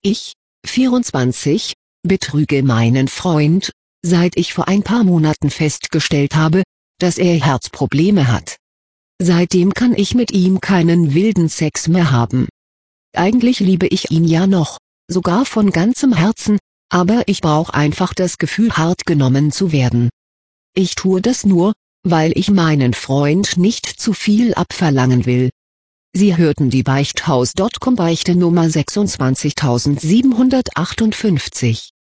Ich, 24, betrüge meinen Freund, seit ich vor ein paar Monaten festgestellt habe, dass er Herzprobleme hat. Seitdem kann ich mit ihm keinen wilden Sex mehr haben. Eigentlich liebe ich ihn ja noch, sogar von ganzem Herzen, aber ich brauche einfach das Gefühl, hart genommen zu werden. Ich tue das nur, weil ich meinen Freund nicht zu viel abverlangen will. Sie hörten die Beichthaus.com Beichte Nummer 26758.